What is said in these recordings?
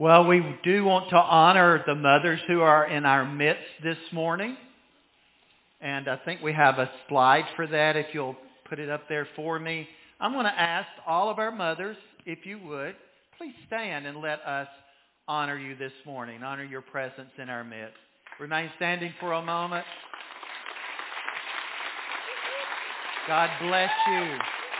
Well, we do want to honor the mothers who are in our midst this morning. And I think we have a slide for that, if you'll put it up there for me. I'm going to ask all of our mothers, if you would, please stand and let us honor you this morning, honor your presence in our midst. Remain standing for a moment. God bless you.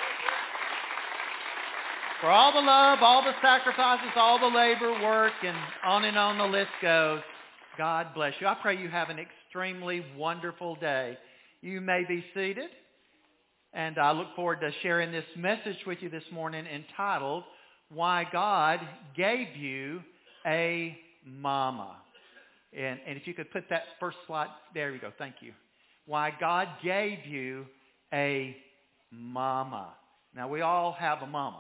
For all the love, all the sacrifices, all the labor, work, and on the list goes, God bless you. I pray you have an extremely wonderful day. You may be seated, and I look forward to sharing this message with you this morning entitled, Why God Gave You a Mama. And if you could put that first slide, there we go, thank you. Why God gave you a mama. Now, we all have a mama.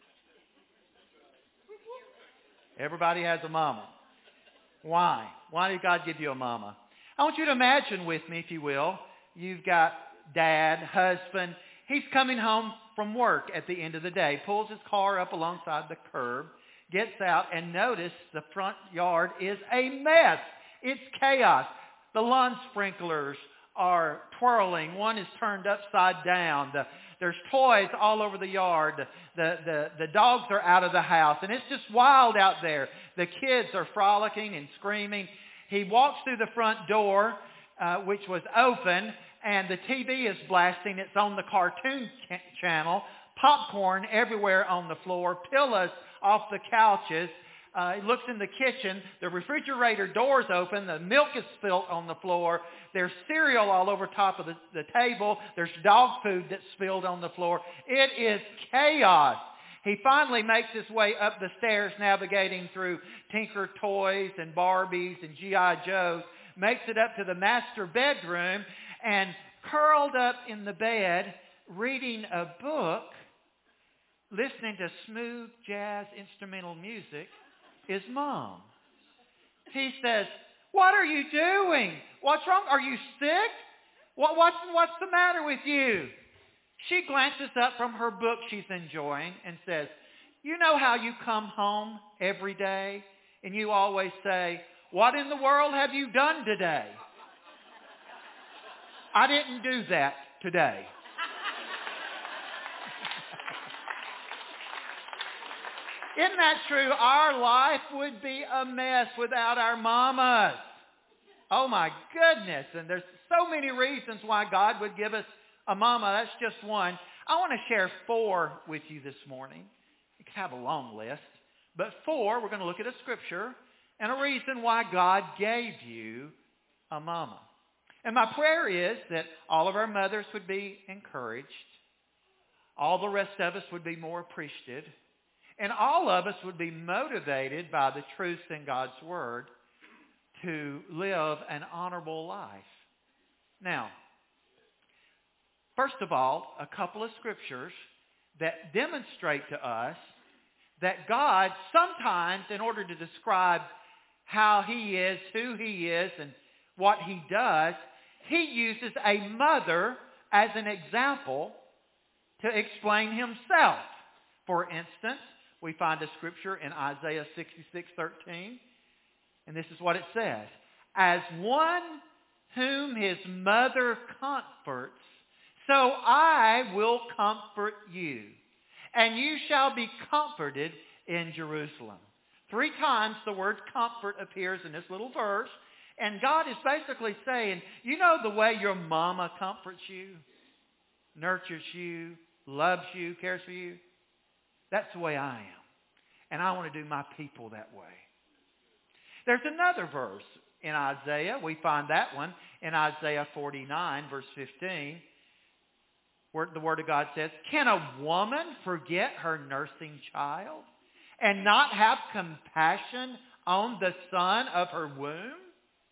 Everybody has a mama. Why? Why did God give you a mama? I want you to imagine with me, if you will, you've got dad, husband. He's coming home from work at the end of the day, pulls his car up alongside the curb, gets out, and notice the front yard is a mess. It's chaos. The lawn sprinklers are twirling. One is turned upside down. There's toys all over the yard. The dogs are out of the house. And it's just wild out there. The kids are frolicking and screaming. He walks through the front door, which was open, and the TV is blasting. It's on the cartoon channel. Popcorn everywhere on the floor. Pillows off the couches. He looks in the kitchen. The refrigerator door's open. The milk is spilt on the floor. There's cereal all over top of the table. There's dog food that's spilled on the floor. It is chaos. He finally makes his way up the stairs, navigating through Tinker Toys and Barbies and G.I. Joes, makes it up to the master bedroom, and curled up in the bed, reading a book, listening to smooth jazz instrumental music, is Mom. He says, "What are you doing? What's wrong? Are you sick? What's the matter with you?" She glances up from her book she's enjoying and says, "You know how you come home every day and you always say, 'What in the world have you done today?' I didn't do that today." Isn't that true? Our life would be a mess without our mamas. Oh my goodness. And there's so many reasons why God would give us a mama. That's just one. I want to share 4 with you this morning. You could have a long list. But 4, we're going to look at a scripture and a reason why God gave you a mama. And my prayer is that all of our mothers would be encouraged. All the rest of us would be more appreciative. And all of us would be motivated by the truths in God's Word to live an honorable life. Now, first of all, a couple of scriptures that demonstrate to us that God sometimes, in order to describe how He is, who He is, and what He does, He uses a mother as an example to explain Himself. For instance, we find a scripture in Isaiah 66:13, and this is what it says. "As one whom his mother comforts, so I will comfort you, and you shall be comforted in Jerusalem." 3 times the word comfort appears in this little verse, and God is basically saying, you know the way your mama comforts you, nurtures you, loves you, cares for you? That's the way I am. And I want to do my people that way. There's another verse in Isaiah. We find that one in Isaiah 49, verse 15, where the Word of God says, "Can a woman forget her nursing child and not have compassion on the son of her womb?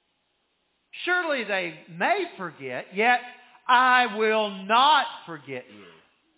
Surely they may forget, yet I will not forget you."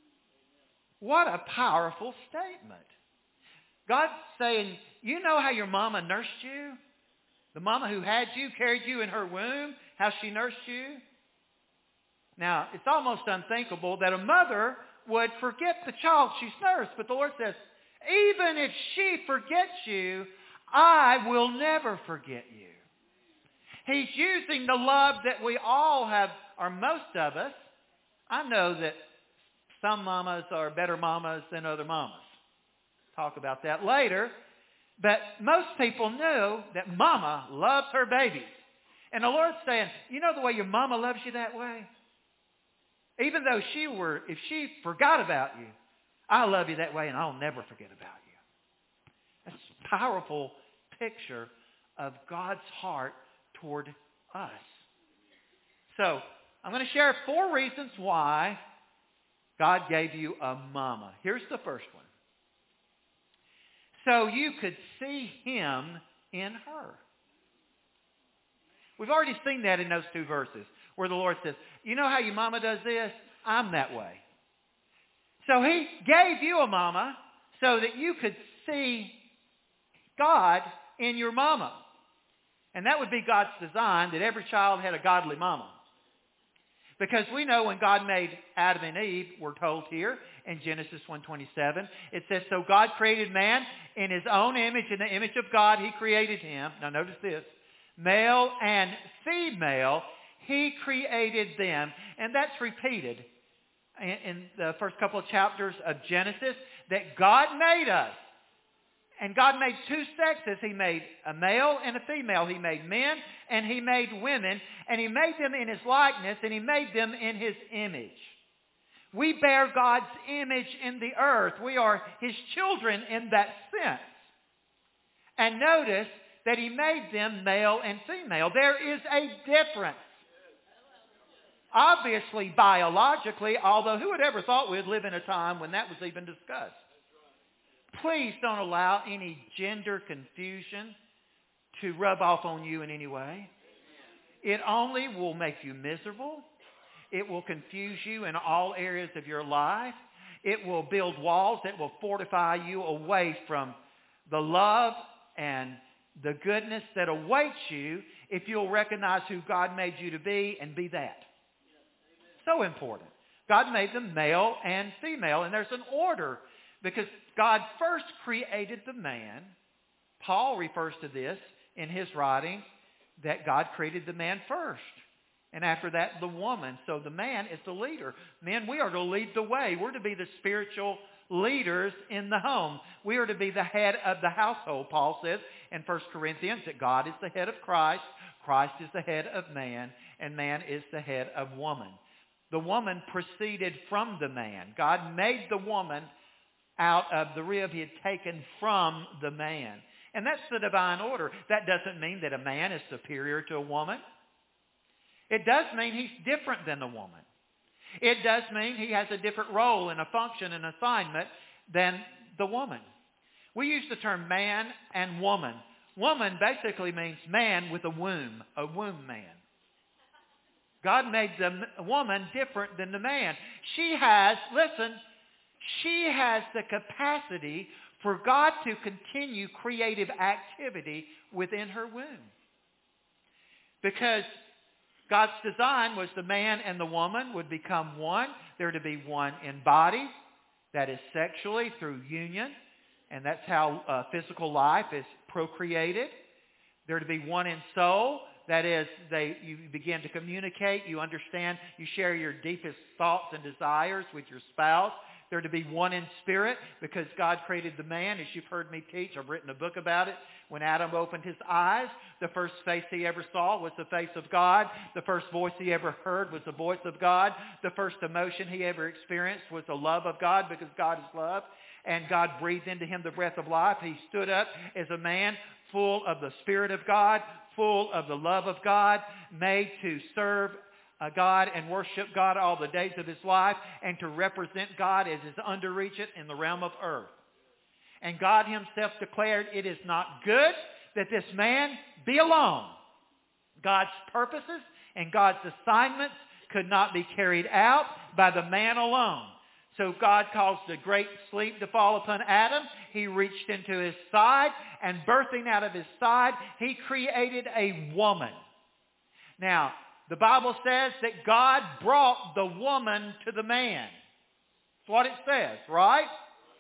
What a powerful statement. God's saying, you know how your mama nursed you? The mama who had you, carried you in her womb, how she nursed you? Now, it's almost unthinkable that a mother would forget the child she's nursed. But the Lord says, even if she forgets you, I will never forget you. He's using the love that we all have, or most of us. I know that some mamas are better mamas than other mamas. Talk about that later. But most people know that mama loves her babies. And the Lord's saying, you know the way your mama loves you that way? Even though if she forgot about you, I love you that way and I'll never forget about you. That's a powerful picture of God's heart toward us. So, I'm going to share 4 reasons why God gave you a mama. Here's the first one. So you could see Him in her. We've already seen that in those 2 verses where the Lord says, you know how your mama does this? I'm that way. So He gave you a mama so that you could see God in your mama. And that would be God's design, that every child had a godly mama. Because we know when God made Adam and Eve, we're told here in Genesis 1:27, it says, so God created man in His own image, in the image of God He created him. Now notice this, male and female, He created them. And that's repeated in the first couple of chapters of Genesis, that God made us. And God made 2 sexes. He made a male and a female. He made men and He made women. And He made them in His likeness and He made them in His image. We bear God's image in the earth. We are His children in that sense. And notice that He made them male and female. There is a difference. Obviously, biologically, although who would ever thought we'd live in a time when that was even discussed? Please don't allow any gender confusion to rub off on you in any way. It only will make you miserable. It will confuse you in all areas of your life. It will build walls that will fortify you away from the love and the goodness that awaits you if you'll recognize who God made you to be and be that. So important. God made them male and female, and there's an order because God first created the man. Paul refers to this in his writing, that God created the man first. And after that, the woman. So the man is the leader. Men, we are to lead the way. We're to be the spiritual leaders in the home. We are to be the head of the household. Paul says in 1 Corinthians that God is the head of Christ. Christ is the head of man. And man is the head of woman. The woman proceeded from the man. God made the woman out of the rib He had taken from the man. And that's the divine order. That doesn't mean that a man is superior to a woman. It does mean he's different than the woman. It does mean he has a different role and a function and assignment than the woman. We use the term man and woman. Woman basically means man with a womb man. God made the woman different than the man. She has the capacity for God to continue creative activity within her womb. Because God's design was the man and the woman would become one. They're to be one in body, that is sexually through union, and that's how physical life is procreated. They're to be one in soul, that is, you begin to communicate, you understand, you share your deepest thoughts and desires with your spouse. They're to be one in spirit because God created the man. As you've heard me teach, I've written a book about it. When Adam opened his eyes, the first face he ever saw was the face of God. The first voice he ever heard was the voice of God. The first emotion he ever experienced was the love of God because God is love. And God breathed into him the breath of life. He stood up as a man full of the Spirit of God, full of the love of God, made to serve God and worship God all the days of his life and to represent God as his underreachant in the realm of earth. And God Himself declared, it is not good that this man be alone. God's purposes and God's assignments could not be carried out by the man alone. So God caused a great sleep to fall upon Adam. He reached into his side, and birthing out of his side, He created a woman. Now, the Bible says that God brought the woman to the man. That's what it says, right?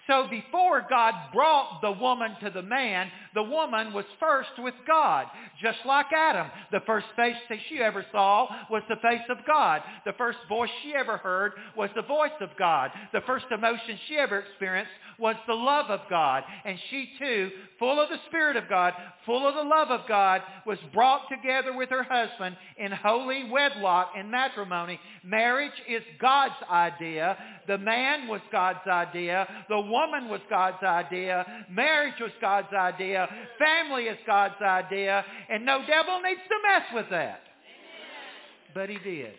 So before God brought the woman to the man, the woman was first with God, just like Adam. The first face that she ever saw was the face of God. The first voice she ever heard was the voice of God. The first emotion she ever experienced was the love of God. And she too, full of the Spirit of God, full of the love of God, was brought together with her husband in holy wedlock in matrimony. Marriage is God's idea. The man was God's idea. The woman was God's idea. Marriage was God's idea. Family is God's idea. And no devil needs to mess with that. But he did.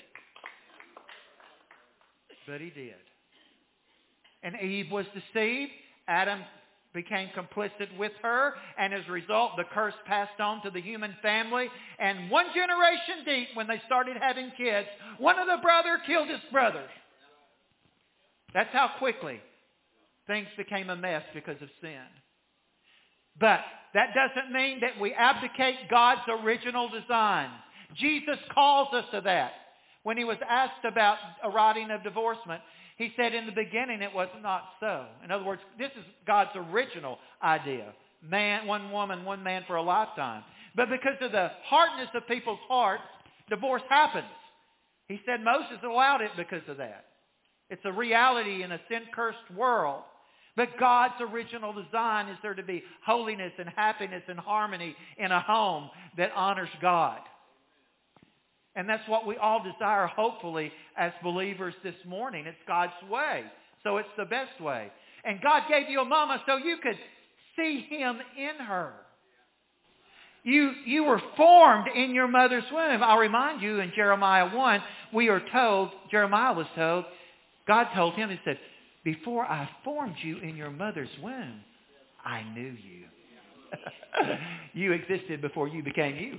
But he did. And Eve was deceived. Adam became complicit with her. And as a result, the curse passed on to the human family. And one generation deep, when they started having kids, one of the brother killed his brother. That's how quickly things became a mess because of sin. But that doesn't mean that we abdicate God's original design. Jesus calls us to that. When he was asked about a writing of divorcement, he said in the beginning it was not so. In other words, this is God's original idea. Man, one woman, one man for a lifetime. But because of the hardness of people's hearts, divorce happens. He said Moses allowed it because of that. It's a reality in a sin-cursed world. But God's original design is there to be holiness and happiness and harmony in a home that honors God. And that's what we all desire, hopefully, as believers this morning. It's God's way. So it's the best way. And God gave you a mama so you could see him in her. You were formed in your mother's womb. I'll remind you in Jeremiah 1, we are told, Jeremiah was told, God told him, he said, before I formed you in your mother's womb, I knew you. You existed before you became you.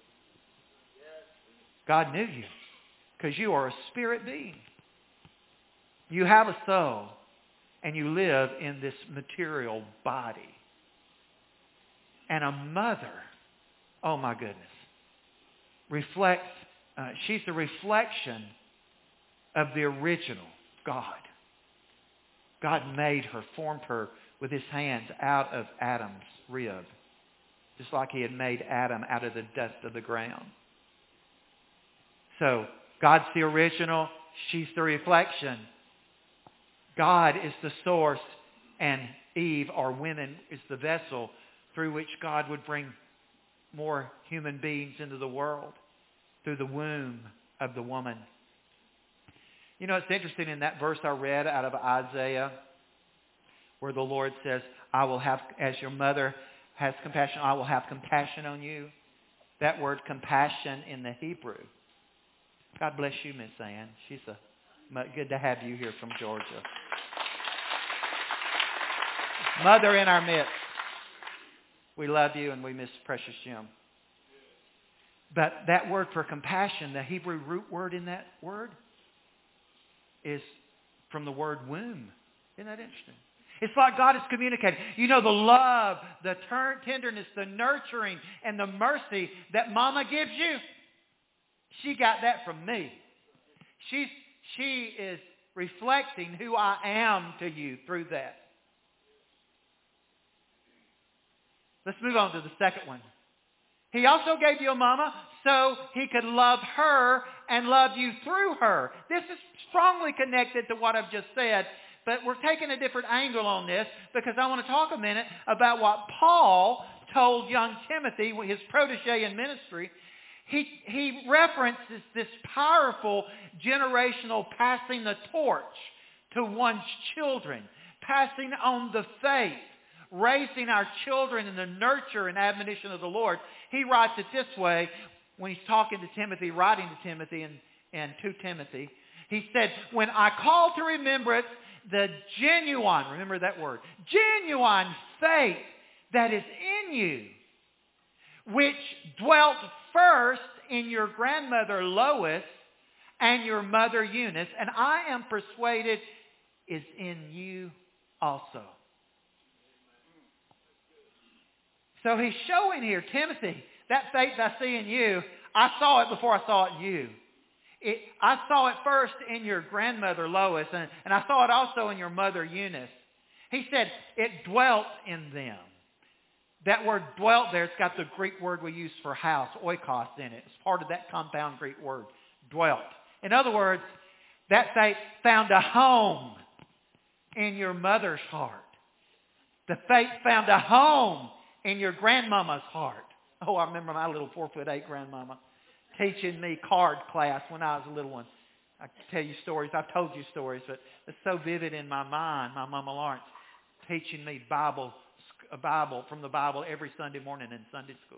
God knew you because you are a spirit being. You have a soul and you live in this material body. And a mother, oh my goodness, reflects, she's a reflection of the original God. God made her, formed her with his hands out of Adam's rib, just like he had made Adam out of the dust of the ground. So God's the original, she's the reflection. God is the source, and Eve, or women, is the vessel through which God would bring more human beings into the world, through the womb of the woman. You know, it's interesting in that verse I read out of Isaiah, where the Lord says, I will have, as your mother has compassion, I will have compassion on you. That word compassion in the Hebrew. God bless you, Miss Ann. She's good to have you here from Georgia. Mother in our midst. We love you and we miss precious Jim. But that word for compassion, the Hebrew root word in that word, is from the word womb. Isn't that interesting? It's like God is communicating. You know, the love, the tenderness, the nurturing, and the mercy that Mama gives you. She got that from me. She is reflecting who I am to you through that. Let's move on to the second one. He also gave you a mama so he could love her and love you through her. This is strongly connected to what I've just said, but we're taking a different angle on this because I want to talk a minute about what Paul told young Timothy, his protege in ministry. He references this powerful generational passing the torch to one's children, passing on the faith, raising our children in the nurture and admonition of the Lord. He writes it this way when he's talking to Timothy, writing to Timothy and to Timothy. He said, when I call to remembrance the genuine, remember that word, genuine faith that is in you, which dwelt first in your grandmother Lois and your mother Eunice, and I am persuaded is in you also. So he's showing here, Timothy, that faith I see in you, I saw it before I saw it in you. I saw it first in your grandmother Lois, and I saw it also in your mother Eunice. He said it dwelt in them. That word dwelt there, it's got the Greek word we use for house, oikos, in it. It's part of that compound Greek word, dwelt. In other words, that faith found a home in your mother's heart. The faith found a home in your grandmama's heart. Oh, I remember my little 4'8" grandmama teaching me card class when I was a little one. I can tell you stories. I've told you stories, but it's so vivid in my mind. My Mama Lawrence teaching me a Bible from the Bible every Sunday morning in Sunday school.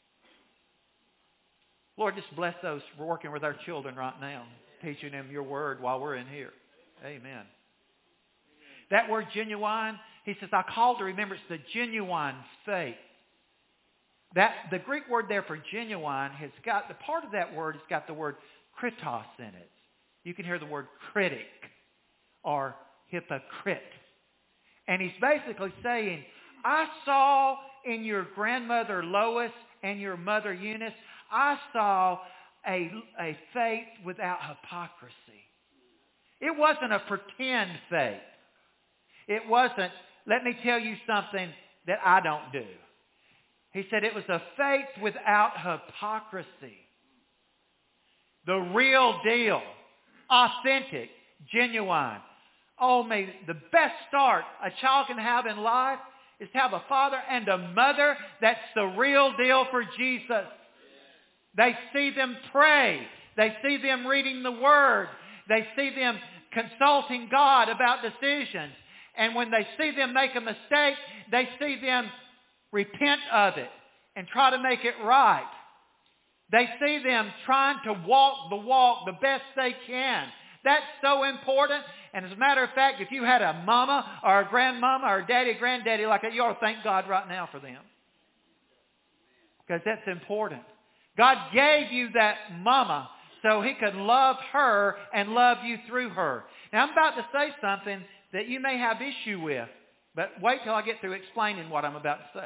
Lord, just bless those working with our children right now, teaching them your word while we're in here. Amen. That word genuine, he says, I call to remembrance the genuine faith. The Greek word there for genuine has got, the part of that word has got the word kritos in it. You can hear the word critic or hypocrite. And he's basically saying, I saw in your grandmother Lois and your mother Eunice, I saw a faith without hypocrisy. It wasn't a pretend faith. It wasn't, let me tell you something that I don't do. He said it was a faith without hypocrisy. The real deal. Authentic. Genuine. Oh, may the best start a child can have in life is to have a father and a mother that's the real deal for Jesus. They see them pray. They see them reading the Word. They see them consulting God about decisions. And when they see them make a mistake, they see them repent of it and try to make it right. They see them trying to walk the walk the best they can. That's so important. And as a matter of fact, if you had a mama or a grandmama or a daddy, granddaddy like that, you ought to thank God right now for them. Because that's important. God gave you that mama so he could love her and love you through her. Now I'm about to say something that you may have issue with, but wait till I get through explaining what I'm about to say.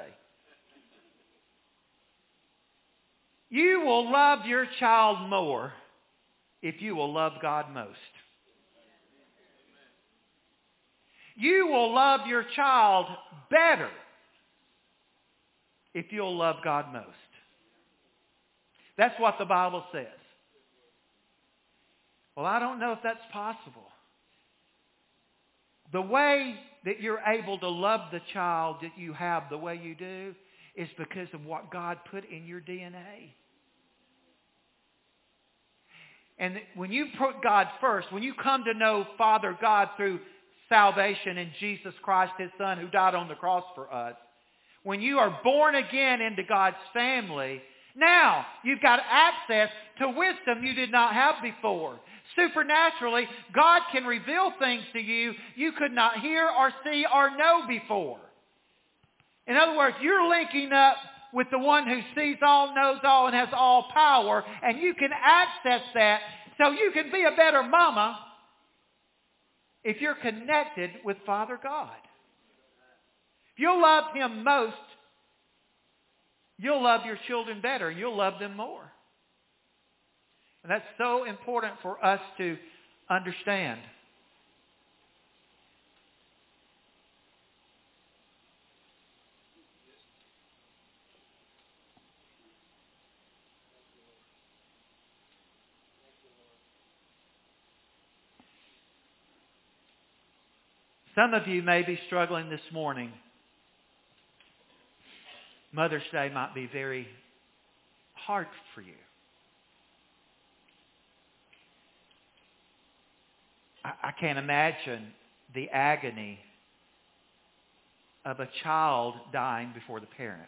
You will love your child more if you will love God most. You will love your child better if you'll love God most. That's what the Bible says. Well, I don't know if that's possible. The way that you're able to love the child that you have the way you do is because of what God put in your DNA. And when you put God first, when you come to know Father God through salvation in Jesus Christ, His Son, who died on the cross for us, when you are born again into God's family, now you've got access to wisdom you did not have before. Supernaturally, God can reveal things to you you could not hear or see or know before. In other words, you're linking up with the one who sees all, knows all, and has all power, and you can access that so you can be a better mama if you're connected with Father God. If you'll love Him most, you'll love your children better, and you'll love them more. And that's so important for us to understand. Some of you may be struggling this morning. Mother's Day might be very hard for you. I can't imagine the agony of a child dying before the parent.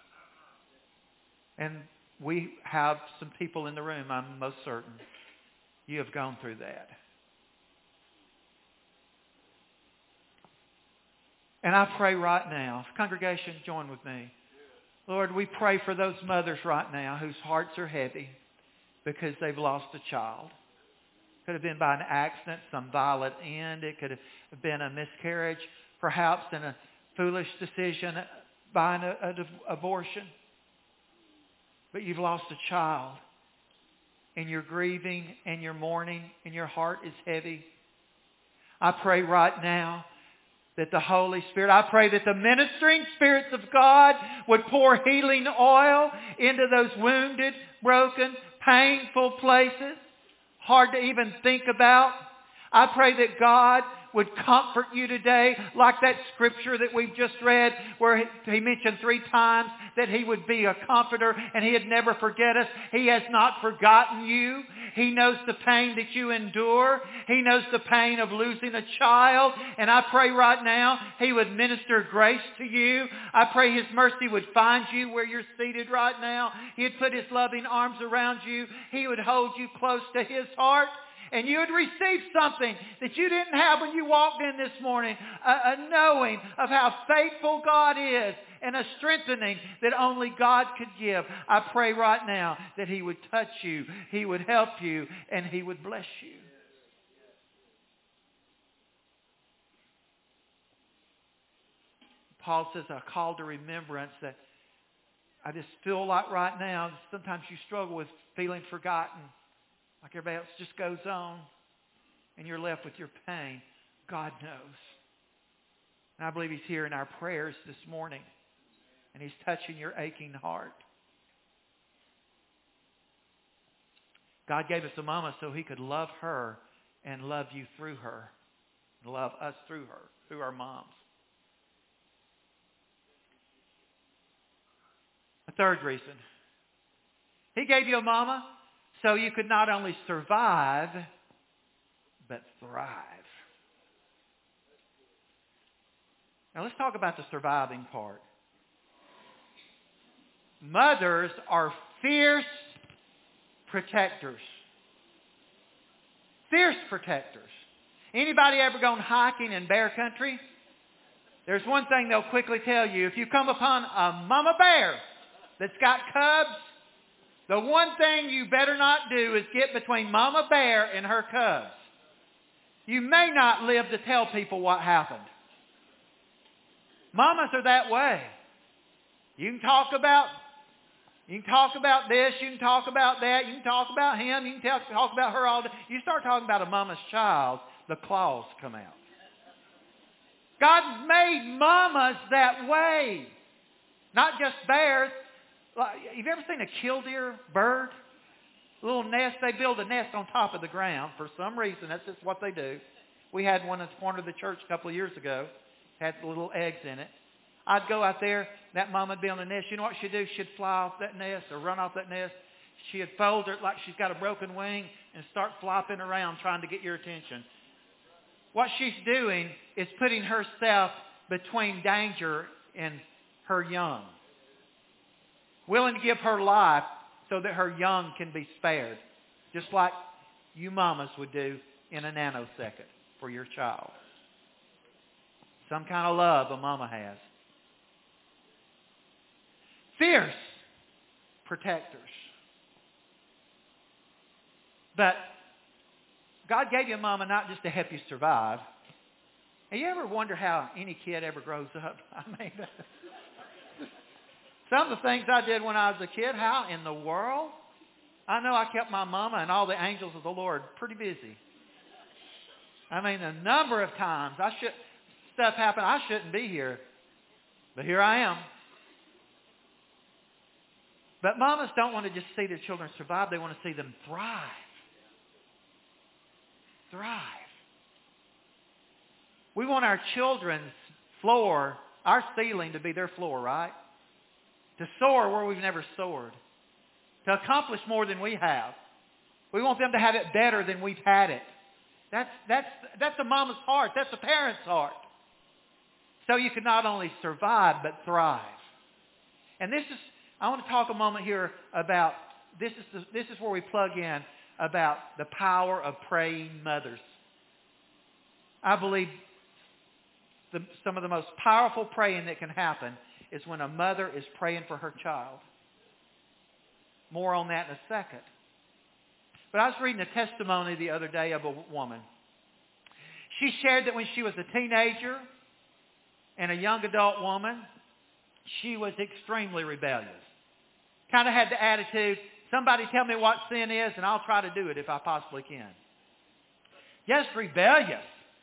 And we have some people in the room, I'm most certain, you have gone through that. And I pray right now, congregation, join with me. Lord, we pray for those mothers right now whose hearts are heavy because they've lost a child. Could have been by an accident, some violent end. It could have been a miscarriage, perhaps in a foolish decision by an abortion. But you've lost a child, and you're grieving, and you're mourning, and your heart is heavy. I pray right now that the Holy Spirit, I pray that the ministering spirits of God would pour healing oil into those wounded, broken, painful places, hard to even think about. I pray that God would comfort you today, like that scripture that we've just read where he mentioned 3 times that he would be a comforter and he'd never forget us. He has not forgotten you. He knows the pain that you endure. He knows the pain of losing a child. And I pray right now he would minister grace to you. I pray his mercy would find you where you're seated right now. He'd put his loving arms around you. He would hold you close to his heart. And you would receive something that you didn't have when you walked in this morning. A knowing of how faithful God is and a strengthening that only God could give. I pray right now that he would touch you, he would help you, and he would bless you. Paul says, a call to remembrance that I just feel like right now, sometimes you struggle with feeling forgotten. Like everybody else just goes on and you're left with your pain. God knows. And I believe he's hearing our prayers this morning. And he's touching your aching heart. God gave us a mama so he could love her and love you through her. And love us through her, through our moms. A third reason. He gave you a mama so you could not only survive, but thrive. Now let's talk about the surviving part. Mothers are fierce protectors. Fierce protectors. Anybody ever gone hiking in bear country? There's one thing they'll quickly tell you. If you come upon a mama bear that's got cubs, the one thing you better not do is get between Mama Bear and her cubs. You may not live to tell people what happened. Mamas are that way. You can talk about this, you can talk about that, you can talk about him, you can talk about her all day. You start talking about a mama's child, the claws come out. God made mamas that way. Not just bears. Have you ever seen a killdeer bird? A little nest. They build a nest on top of the ground for some reason. That's just what they do. We had one at the corner of the church a couple of years ago. Had little eggs in it. I'd go out there. That mama would be on the nest. You know what she'd do? She'd fly off that nest or run off that nest. She'd fold her like she's got a broken wing and start flopping around trying to get your attention. What she's doing is putting herself between danger and her young. Willing to give her life so that her young can be spared. Just like you mamas would do in a nanosecond for your child. Some kind of love a mama has. Fierce protectors. But God gave you a mama not just to help you survive. Have you ever wonder how any kid ever grows up? I mean, some of the things I did when I was a kid, how in the world? I know I kept my mama and all the angels of the Lord pretty busy. I mean, a number of times stuff happened. I shouldn't be here. But here I am. But mamas don't want to just see their children survive. They want to see them thrive. Thrive. We want our children's floor, our ceiling to be their floor, right? To soar where we've never soared. To accomplish more than we have. We want them to have it better than we've had it. That's a mama's heart. That's a parent's heart. So you can not only survive, but thrive. And I want to talk a moment here about, this is where we plug in about the power of praying mothers. I believe some of the most powerful praying that can happen is when a mother is praying for her child. More on that in a second. But I was reading a testimony the other day of a woman. She shared that when she was a teenager and a young adult woman, she was extremely rebellious. Kind of had the attitude, somebody tell me what sin is and I'll try to do it if I possibly can. Just rebellious.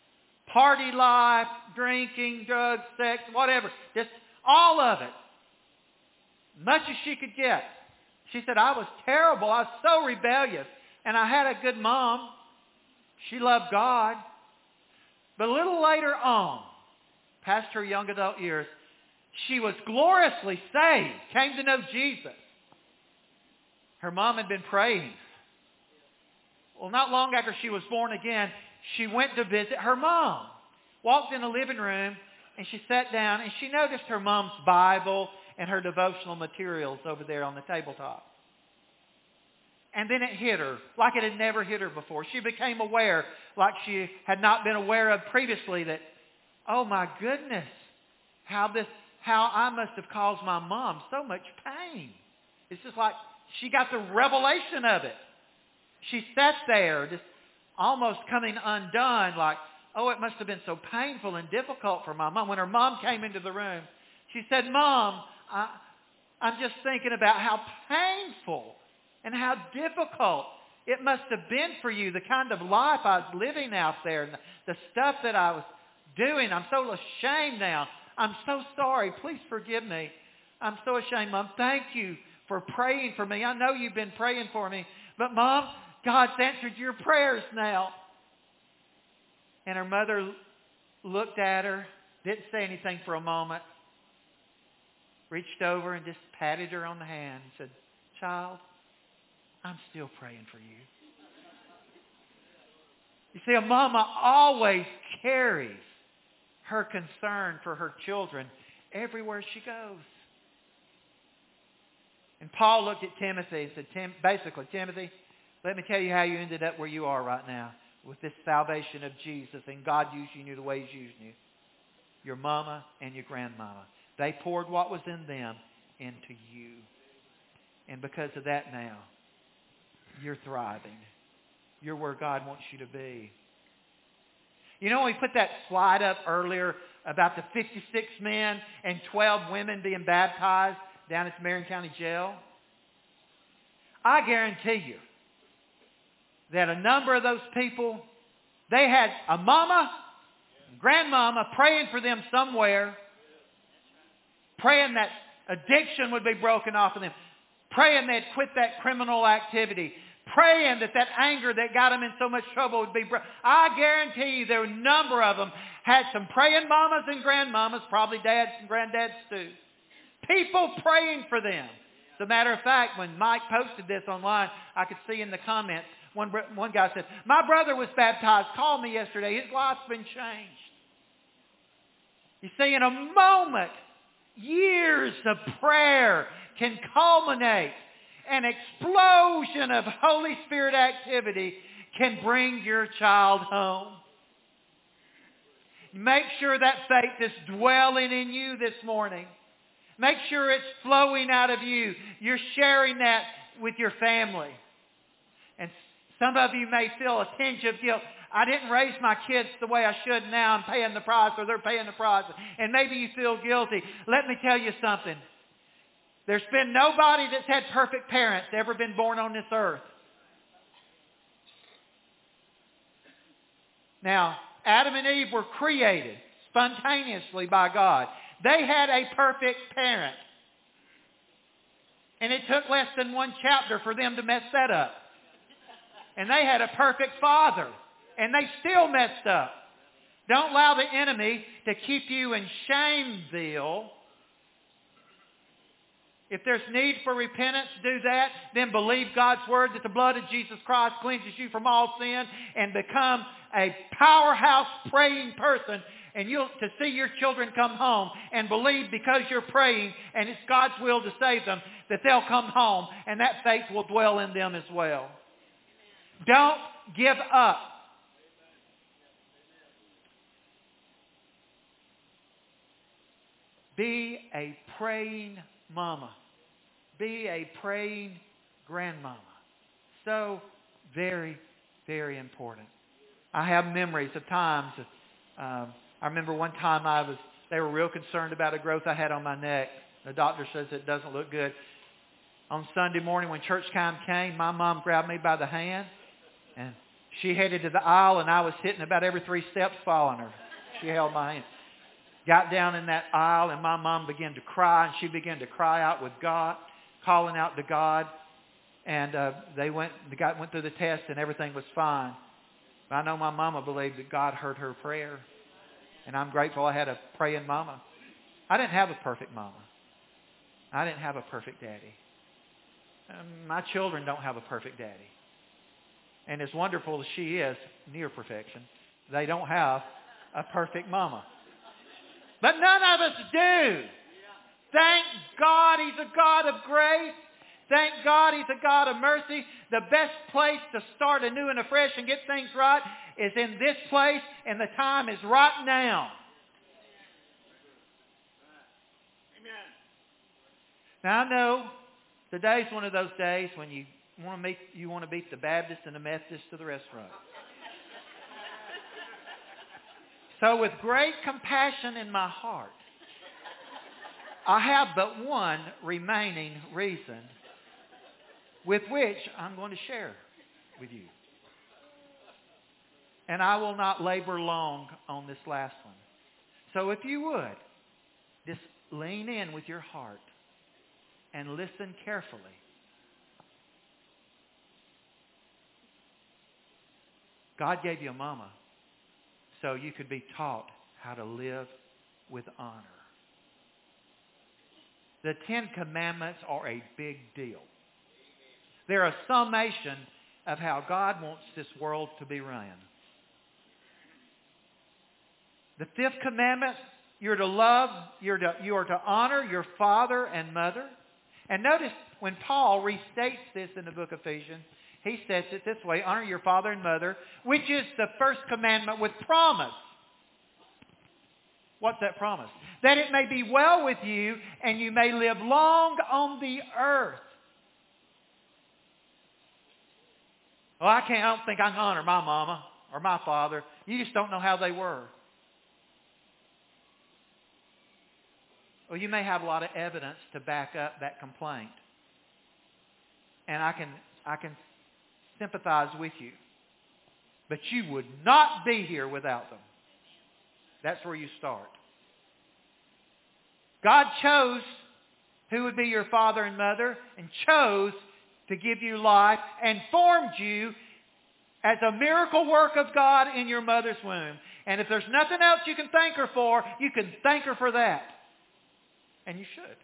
party life, drinking, drugs, sex, whatever. Just all of it. Much as she could get. She said, I was terrible. I was so rebellious. And I had a good mom. She loved God. But a little later on, past her young adult years, she was gloriously saved, came to know Jesus. Her mom had been praying. Well, not long after she was born again, she went to visit her mom. Walked in the living room, and she sat down, and she noticed her mom's Bible and her devotional materials over there on the tabletop. And then it hit her like it had never hit her before. She became aware, like she had not been aware of previously, that, oh my goodness, how I must have caused my mom so much pain. It's just like she got the revelation of it. She sat there just almost coming undone, like, oh, it must have been so painful and difficult for my mom. When her mom came into the room, she said, Mom, I'm just thinking about how painful and how difficult it must have been for you, the kind of life I was living out there, and the stuff that I was doing. I'm so ashamed now. I'm so sorry. Please forgive me. I'm so ashamed, Mom. Thank you for praying for me. I know you've been praying for me. But, Mom, God's answered your prayers now. And her mother looked at her, didn't say anything for a moment, reached over and just patted her on the hand and said, Child, I'm still praying for you. You see, a mama always carries her concern for her children everywhere she goes. And Paul looked at Timothy and said, basically, Timothy, let me tell you how you ended up where you are right now with this salvation of Jesus and God using you the way He's using you. Your mama and your grandmama. They poured what was in them into you. And because of that now, you're thriving. You're where God wants you to be. You know, when we put that slide up earlier about the 56 men and 12 women being baptized down at the Marion County Jail, I guarantee you that a number of those people, they had a mama, grandmama praying for them somewhere, praying that addiction would be broken off of them, praying they'd quit that criminal activity, praying that anger that got them in so much trouble would be broken. I guarantee you there were a number of them had some praying mamas and grandmamas, probably dads and granddads too. People praying for them. As a matter of fact, when Mike posted this online, I could see in the comments, one guy said, my brother was baptized, called me yesterday, his life's been changed. You see, in a moment, years of prayer can culminate. An explosion of Holy Spirit activity can bring your child home. Make sure that faith is dwelling in you this morning. Make sure it's flowing out of you. You're sharing that with your family. And some of you may feel a tinge of guilt. I didn't raise my kids the way I should. Now I'm paying the price, or they're paying the price. And maybe you feel guilty. Let me tell you something. There's been nobody that's had perfect parents ever been born on this earth. Now, Adam and Eve were created spontaneously by God. They had a perfect parent. And it took less than one chapter for them to mess that up. And they had a perfect father. And they still messed up. Don't allow the enemy to keep you in Shameville. If there's need for repentance, do that. Then believe God's word that the blood of Jesus Christ cleanses you from all sin, and become a powerhouse praying person. And you'll to see your children come home, and believe because you're praying and it's God's will to save them, that they'll come home and that faith will dwell in them as well. Don't give up. Be a praying mama. Be a praying grandmama. So very, very important. I have memories of times. I remember one time they were real concerned about a growth I had on my neck. The doctor says it doesn't look good. On Sunday morning when church time came, my mom grabbed me by the hand and She headed to the aisle, and I was hitting about every 3 steps following her. She held my hand. Got down in that aisle, and my mom began to cry, and she began to cry out with God, calling out to God. And the guy went through the test, and everything was fine. But I know my mama believed that God heard her prayer. And I'm grateful I had a praying mama. I didn't have a perfect mama. I didn't have a perfect daddy. My children don't have a perfect daddy. And as wonderful as she is, near perfection, they don't have a perfect mama. But none of us do. Thank God He's a God of grace. Thank God He's a God of mercy. The best place to start anew and afresh and get things right is in this place, and the time is right now. Amen. Now I know today's one of those days when you want to beat the Baptist and the Methodist to the restaurant. So with great compassion in my heart, I have but one remaining reason with which I'm going to share with you. And I will not labor long on this last one. So if you would, just lean in with your heart and listen carefully. God gave you a mama so you could be taught how to live with honor. The 10 Commandments are a big deal. They're a summation of how God wants this world to be run. The 5th commandment, you're to love, you are to honor your father and mother. And notice when Paul restates this in the book of Ephesians, he says it this way: honor your father and mother, which is the first commandment with promise. What's that promise? That it may be well with you and you may live long on the earth. Well, I don't think I can honor my mama or my father. You just don't know how they were. Well, you may have a lot of evidence to back up that complaint. And I can sympathize with you. But you would not be here without them. That's where you start. God chose who would be your father and mother, and chose to give you life, and formed you as a miracle work of God in your mother's womb. And if there's nothing else you can thank her for, you can thank her for that. And you should.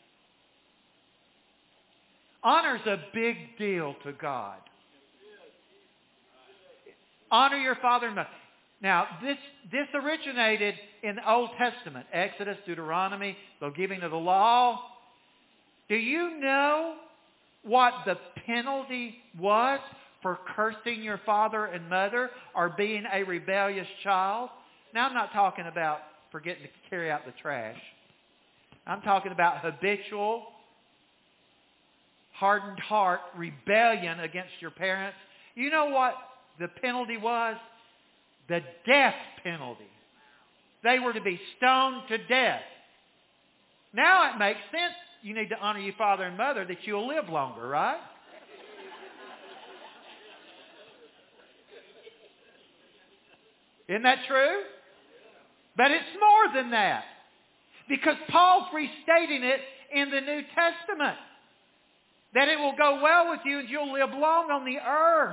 Honor's a big deal to God. Honor your father and mother. Now, this originated in the Old Testament. Exodus, Deuteronomy, the giving of the law. Do you know what the penalty was for cursing your father and mother or being a rebellious child? Now, I'm not talking about forgetting to carry out the trash. I'm talking about habitual, hardened heart rebellion against your parents. You know what the penalty was? The death penalty. They were to be stoned to death. Now it makes sense. You need to honor your father and mother that you'll live longer, right? Isn't that true? But it's more than that. Because Paul's restating it in the New Testament. That it will go well with you and you'll live long on the earth.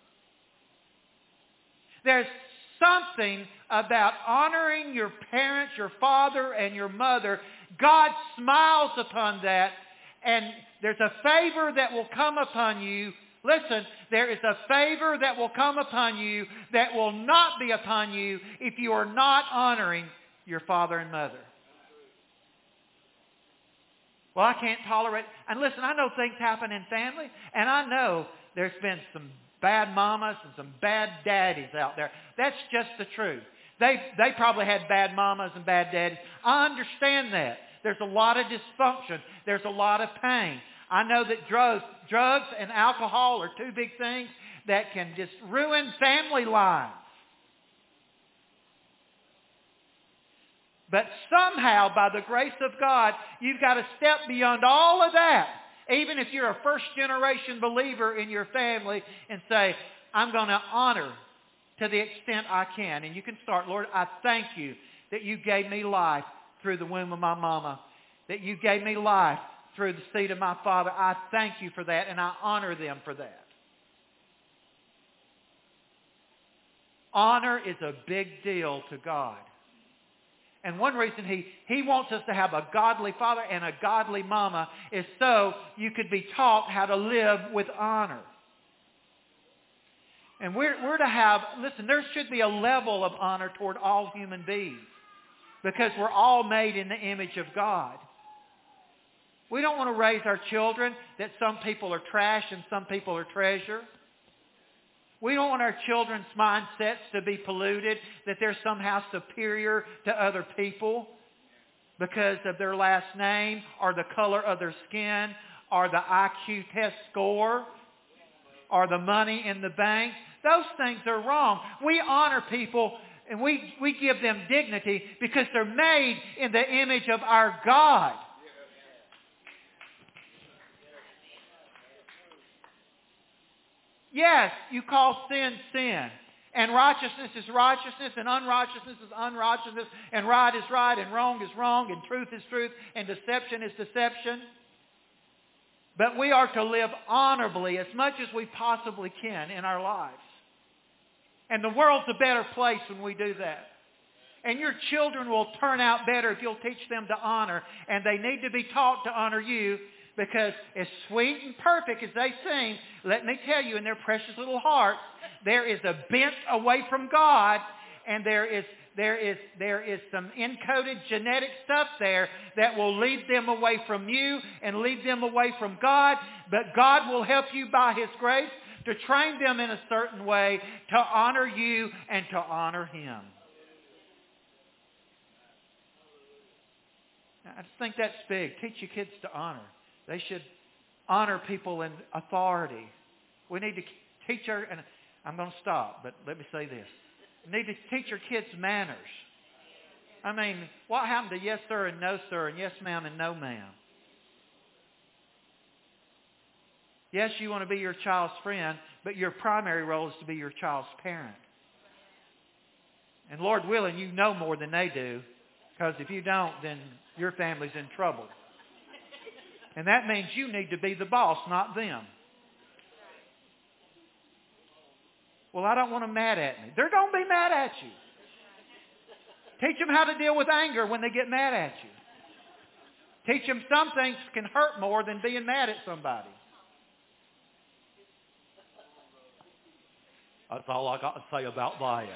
There's something about honoring your parents, your father and your mother. God smiles upon that, and there's a favor that will come upon you. Listen, there is a favor that will come upon you that will not be upon you if you are not honoring your father and mother. Well, I can't tolerate... And listen, I know things happen in family, and I know there's been some bad mamas and some bad daddies out there. That's just the truth. They probably had bad mamas and bad daddies. I understand that. There's a lot of dysfunction. There's a lot of pain. I know that drugs and alcohol are two big things that can just ruin family lives. But somehow, by the grace of God, you've got to step beyond all of that. Even if you're a first-generation believer in your family and say, I'm going to honor to the extent I can. And you can start, Lord, I thank you that you gave me life through the womb of my mama, that you gave me life through the seed of my father. I thank you for that, and I honor them for that. Honor is a big deal to God. And one reason He wants us to have a godly father and a godly mama is so you could be taught how to live with honor. And we're to have, listen, there should be a level of honor toward all human beings because we're all made in the image of God. We don't want to raise our children that some people are trash and some people are treasure. We don't want our children's mindsets to be polluted, that they're somehow superior to other people because of their last name or the color of their skin or the IQ test score or the money in the bank. Those things are wrong. We honor people and we give them dignity because they're made in the image of our God. Yes, you call sin, sin. And righteousness is righteousness, and unrighteousness is unrighteousness, and right is right, and wrong is wrong, and truth is truth, and deception is deception. But we are to live honorably as much as we possibly can in our lives. And the world's a better place when we do that. And your children will turn out better if you'll teach them to honor. And they need to be taught to honor you because as sweet and perfect as they seem, let me tell you, in their precious little hearts, there is a bent away from God, and there is some encoded genetic stuff there that will lead them away from you and lead them away from God. But God will help you by His grace to train them in a certain way to honor you and to honor Him. I just think that's big. Teach your kids to honor. They should honor people in authority. We need to teach our, and I'm going to stop, but let me say this. We need to teach our kids manners. I mean, what happened to yes sir and no sir and yes ma'am and no ma'am? Yes, you want to be your child's friend, but your primary role is to be your child's parent. And Lord willing, you know more than they do, because if you don't, then your family's in trouble. And that means you need to be the boss, not them. Well, I don't want them mad at me. They're going to be mad at you. Teach them how to deal with anger when they get mad at you. Teach them some things can hurt more than being mad at somebody. That's all I got to say about that.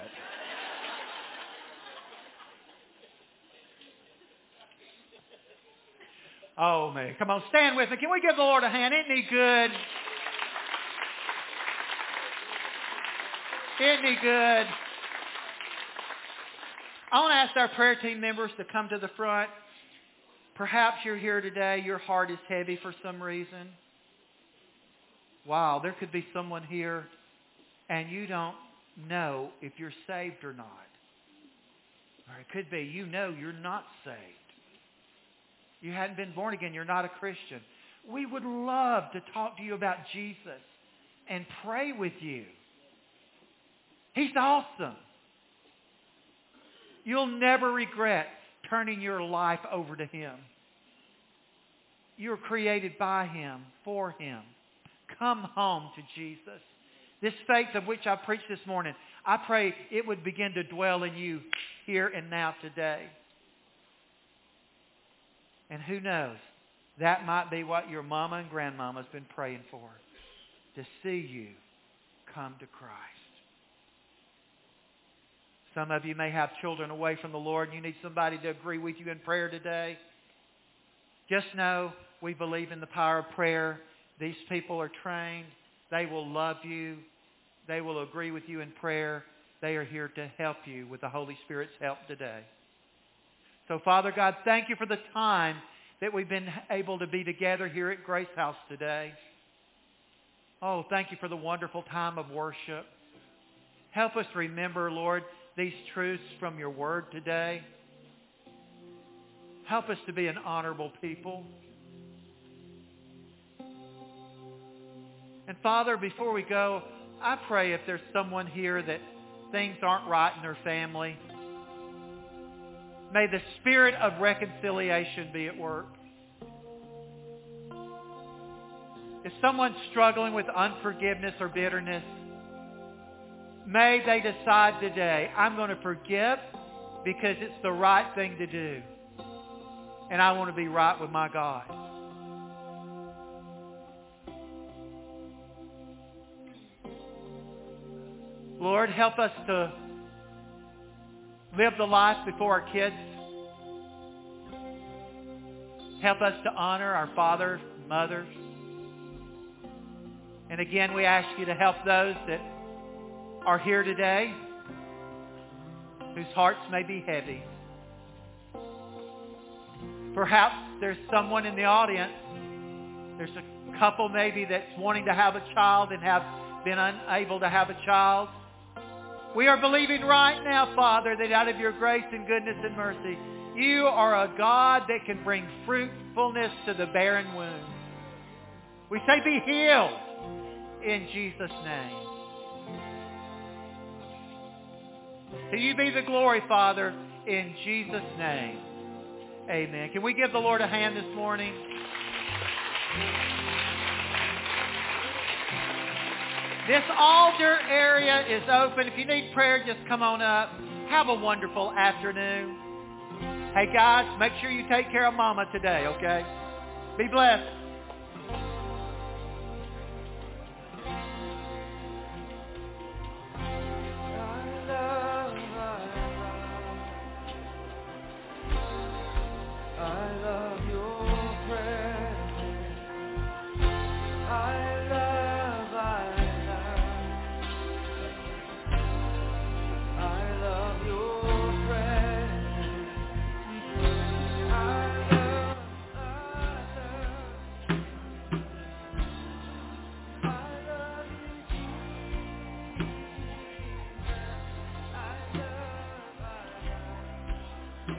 Oh, man. Come on, stand with me. Can we give the Lord a hand? Isn't He good? Isn't He good? I want to ask our prayer team members to come to the front. Perhaps you're here today, your heart is heavy for some reason. Wow, there could be someone here and you don't know if you're saved or not. Or it could be you know you're not saved. You hadn't been born again. You're not a Christian. We would love to talk to you about Jesus and pray with you. He's awesome. You'll never regret turning your life over to Him. You're created by Him, for Him. Come home to Jesus. This faith of which I preached this morning, I pray it would begin to dwell in you here and now today. And who knows, that might be what your mama and grandmama's been praying for, to see you come to Christ. Some of you may have children away from the Lord and you need somebody to agree with you in prayer today. Just know we believe in the power of prayer. These people are trained. They will love you. They will agree with you in prayer. They are here to help you with the Holy Spirit's help today. So, Father God, thank you for the time that we've been able to be together here at Grace House today. Oh, thank you for the wonderful time of worship. Help us remember, Lord, these truths from your word today. Help us to be an honorable people. And Father, before we go, I pray if there's someone here that things aren't right in their family, may the spirit of reconciliation be at work. If someone's struggling with unforgiveness or bitterness, may they decide today, I'm going to forgive because it's the right thing to do. And I want to be right with my God. Lord, help us to live the life before our kids. Help us to honor our fathers, mothers. And again, we ask you to help those that are here today whose hearts may be heavy. Perhaps there's someone in the audience, there's a couple maybe that's wanting to have a child and have been unable to have a child. We are believing right now, Father, that out of your grace and goodness and mercy, you are a God that can bring fruitfulness to the barren womb. We say be healed in Jesus' name. To you be the glory, Father, in Jesus' name. Amen. Can we give the Lord a hand this morning? This altar area is open. If you need prayer, just come on up. Have a wonderful afternoon. Hey guys, make sure you take care of Mama today, okay? Be blessed.